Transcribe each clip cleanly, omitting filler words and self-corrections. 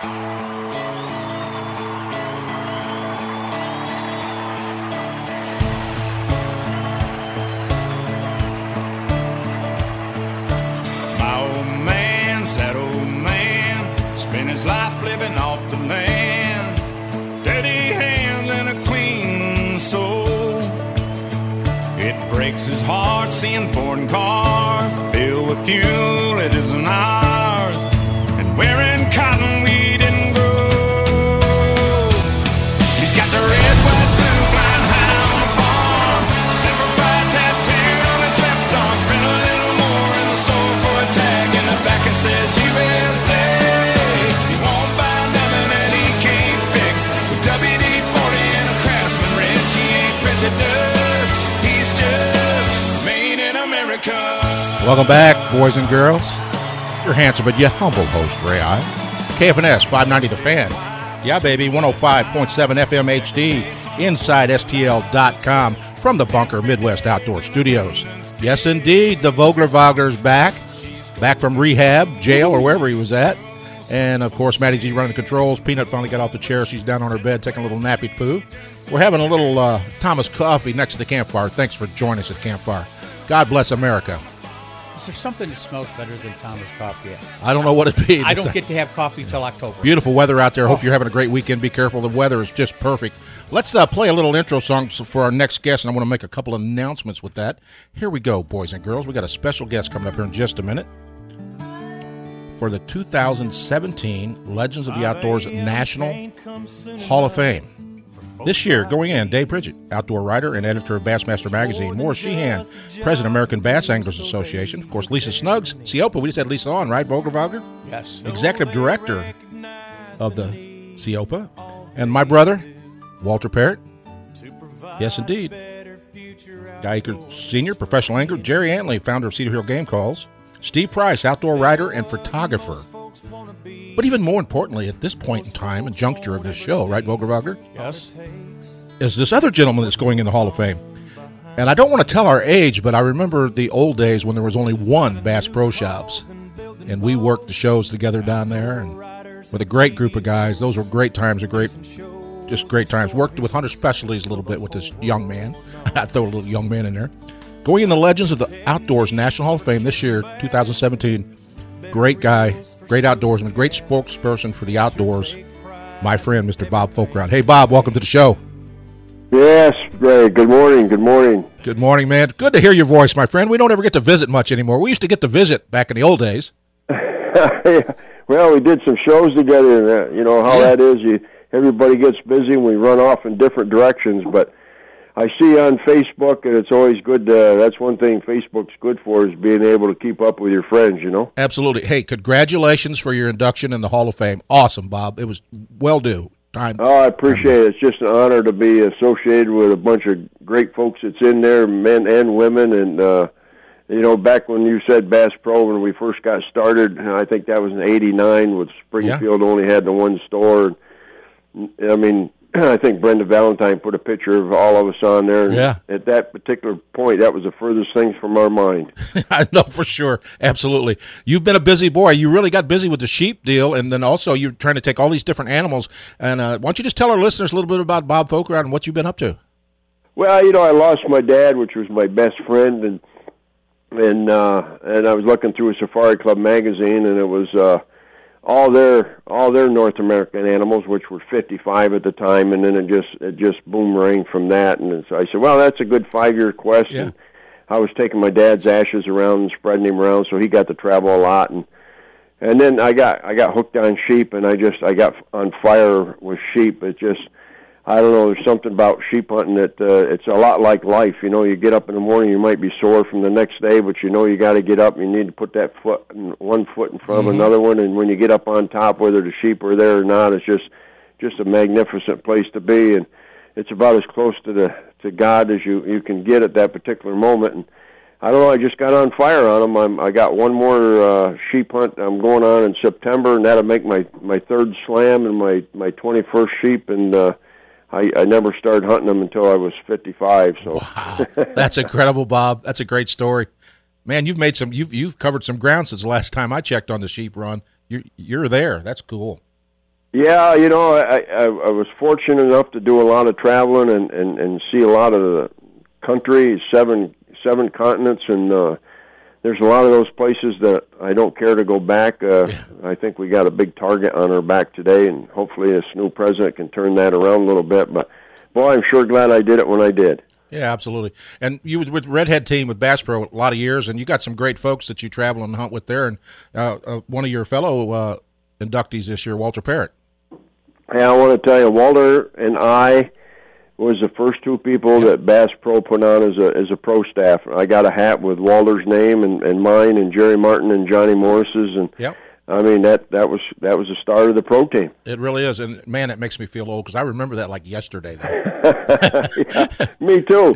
My old man, sad old man, spent his life living off the land. Dirty hands and a clean soul. It breaks his heart seeing foreign cars filled with fuel it isn't ours, and wearing cotton we didn't grow. He's got the red, white, blue flying high on the farm, silver fire tattooed on his left arm. Spent a little more in the store for a tag in the back it says USA. He won't buy nothing that he can't fix. With WD-40 and a Craftsman wrench, he ain't prejudiced. He's just made in America. Welcome back, boys and girls. Your handsome but yet humble host, Ray I. KFNS 590 The Fan. Yeah, baby, 105.7 FM HD inside STL.com from the Bunker Midwest Outdoor Studios. Yes, indeed, the Vogler Wagner's back from rehab, jail, or wherever he was at. And, of course, Matty G running the controls. Peanut finally got off the chair. She's down on her bed taking a little nappy poo. We're having a little Thomas coffee next to the campfire. Thanks for joining us at Campfire. God bless America. Is there something that smells better than Thomas coffee? I don't know what it'd be. I don't get to have coffee till October. Beautiful weather out there. Hope you're having a great weekend. Be careful. The weather is just perfect. Let's play a little intro song for our next guest, and I want to make a couple of announcements with that. Here we go, boys and girls. We got a special guest coming up here in just a minute for the 2017 Legends of the Outdoors National Hall of Fame. This year, going in, Dave Pridgett, outdoor writer and editor of Bassmaster Magazine. Morris Sheehan, president of American Bass Anglers Association. Of course, Lisa Snuggs, CIOPA. We just had Lisa on, right, Vogler Wagner? Yes. Executive director of the CIOPA. And my brother, Walter Parrott. Yes, indeed. Guy Akers Sr., professional angler. Jerry Antley, founder of Cedar Hill Game Calls. Steve Price, outdoor writer and photographer. But even more importantly, at this point in time and juncture of this show, right, Vogler Wagner? Yes. Is this other gentleman that's going in the Hall of Fame. And I don't want to tell our age, but I remember the old days when there was only one Bass Pro Shops. And we worked the shows together down there and with a great group of guys. Those were great times, just great times. Worked with Hunter Specialties a little bit with this young man. I throw a little young man in there. Going in the Legends of the Outdoors National Hall of Fame this year, 2017. Great guy, great outdoorsman, great spokesperson for the outdoors, my friend, Mr. Bob Foulkrod. Hey, Bob, welcome to the show. Yes, Ray. Good morning. Good morning. Good morning, man. Good to hear your voice, my friend. We don't ever get to visit much anymore. We used to get to visit back in the old days. Well, we did some shows together, and you know how that is. Everybody gets busy, and we run off in different directions, but I see you on Facebook, and it's always good. That's one thing Facebook's good for, is being able to keep up with your friends, you know? Absolutely. Hey, congratulations for your induction in the Hall of Fame. Awesome, Bob. It was well due. Oh, I appreciate it. It's just an honor to be associated with a bunch of great folks that's in there, men and women. And, you know, back when you said Bass Pro, when we first got started, I think that was in '89, with Springfield only had the one store. I mean, I think Brenda Valentine put a picture of all of us on there. And at that particular point, that was the furthest thing from our mind. I know for sure. Absolutely. You've been a busy boy. You really got busy with the sheep deal, and then also you're trying to take all these different animals. And why don't you just tell our listeners a little bit about Bob Foulkrod and what you've been up to? Well, you know, I lost my dad, which was my best friend, and I was looking through a Safari Club magazine, and it was all their North American animals, which were 55 at the time, and then it just boomeranged from that. And so I said, well, that's a good 5-year quest. Yeah. And I was taking my dad's ashes around and spreading him around, so he got to travel a lot. And then I got hooked on sheep, and I got on fire with sheep. It just, I don't know, there's something about sheep hunting that it's a lot like life. You know, you get up in the morning, you might be sore from the next day, but you know you got to get up. You need to put that one foot in front of another one, and when you get up on top, whether the sheep are there or not, it's just a magnificent place to be, and it's about as close to God as you can get at that particular moment. And I don't know, I just got on fire on them. I got one more sheep hunt I'm going on in September, and that'll make my third slam and my 21st sheep, and I never started hunting them until I was 55. So wow, that's incredible, Bob. That's a great story, man. You've covered some ground since the last time I checked on the sheep run. You're there. That's cool. Yeah, you know, I was fortunate enough to do a lot of traveling and see a lot of the country, seven continents, and there's a lot of those places that I don't care to go back. I think we got a big target on our back today, and hopefully this new president can turn that around a little bit. But, boy, I'm sure glad I did it when I did. Yeah, absolutely. And you were with Redhead team with Bass Pro a lot of years, and you got some great folks that you travel and hunt with there. And one of your fellow inductees this year, Walter Parrott. Yeah, I want to tell you, Walter and I was the first two people that Bass Pro put on as a pro staff. I got a hat with Walter's name and mine and Jerry Martin and Johnny Morris's, and I mean that was the start of the pro team. It really is, and man, it makes me feel old because I remember that like yesterday. Yeah, me too.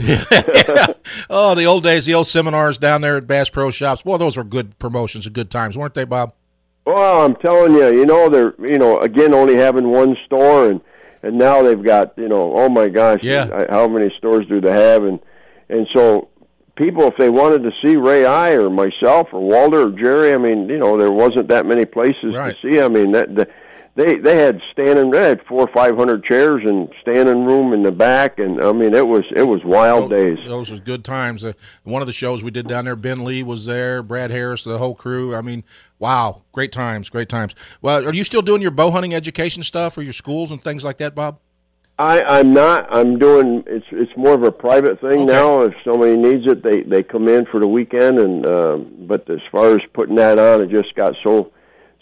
Oh, the old days, the old seminars down there at Bass Pro Shops. Boy, those were good promotions and good times, weren't they, Bob? Well, I'm telling you, you know, they're, you know, again, only having one store, and now they've got, you know, oh my gosh, how many stores do they have? And so people, if they wanted to see Ray I or myself or Walter or Jerry, I mean, you know, there wasn't that many places to see. I mean, they had 400 or 500 chairs and standing room in the back, and I mean, it was wild days. Those was good times. One of the shows we did down there, Ben Lee was there, Brad Harris, the whole crew. I mean, wow, great times, great times. Well, are you still doing your bow hunting education stuff or your schools and things like that, Bob? I'm not. I'm doing. It's more of a private thing now. If somebody needs it, they come in for the weekend. And but as far as putting that on, it just got so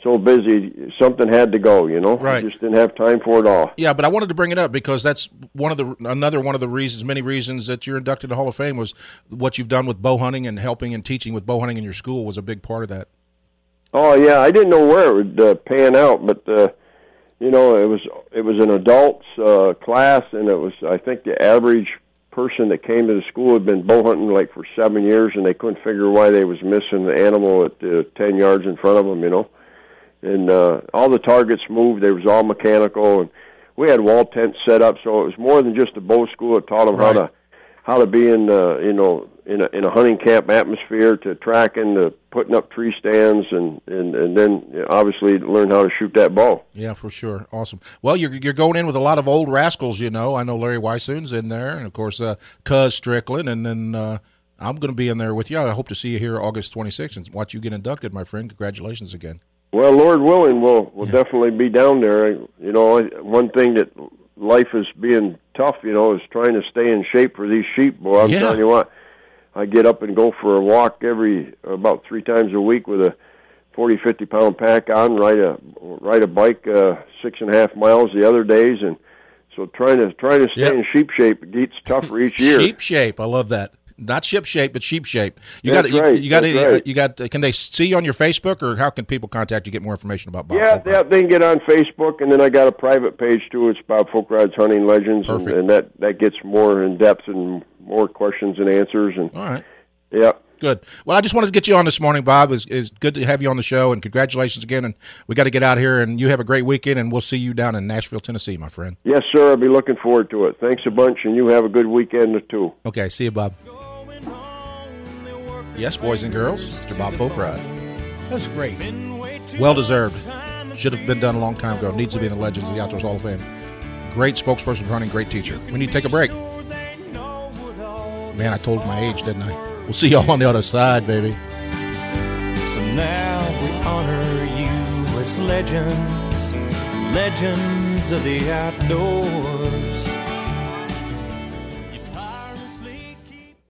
busy. Something had to go. You know, right. I just didn't have time for it all. Yeah, but I wanted to bring it up because that's another one of the reasons, many reasons that you're inducted to the Hall of Fame was what you've done with bow hunting and helping and teaching with bow hunting in your school was a big part of that. Oh yeah, I didn't know where it would pan out, but. You know, it was an adults class, and it was, I think, the average person that came to the school had been bow hunting like for 7 years, and they couldn't figure why they was missing the animal at 10 yards in front of them. You know, and all the targets moved. They was all mechanical, and we had wall tents set up, so it was more than just a bow school. It taught them how to be in in a hunting camp atmosphere, to tracking, to putting up tree stands, and then obviously learn how to shoot that bow. Yeah, for sure. Awesome. Well, you're going in with a lot of old rascals, you know. I know Larry Weissoon's in there, and of course Cuz Strickland, and then I'm going to be in there with you. I hope to see you here August 26th and watch you get inducted, my friend. Congratulations again. Well, Lord willing, we'll definitely be down there. You know, one thing that life is being tough, you know, is trying to stay in shape for these sheep. Boy, I'm telling you what. I get up and go for a walk about 3 times a week with a 40, 50-pound pack on, ride a bike 6.5 miles the other days, and so trying to stay in sheep shape gets tougher each year. Sheep shape, I love that. Not ship shape, but sheep shape. You got. Can they see you on your Facebook, or how can people contact you to get more information about Bob? Yeah, they can get on Facebook, and then I got a private page too. It's Bob Folkrod's Hunting Legends, and that gets more in depth and more questions and answers. And all right, yeah, good. Well, I just wanted to get you on this morning, Bob. It's good to have you on the show, and congratulations again. And we got to get out here, and you have a great weekend, and we'll see you down in Nashville, Tennessee, my friend. Yes, sir. I'll be looking forward to it. Thanks a bunch, and you have a good weekend too. Okay, see you, Bob. Yes, boys and girls, Mr. Bob Folkrod. That's great. Well deserved. Should have been done a long time ago. Needs to be in the Legends of the Outdoors Hall of Fame. Great spokesperson for hunting, great teacher. We need to take a break. Man, I told my age, didn't I? We'll see y'all on the other side, baby. So now we honor you as legends of the outdoors.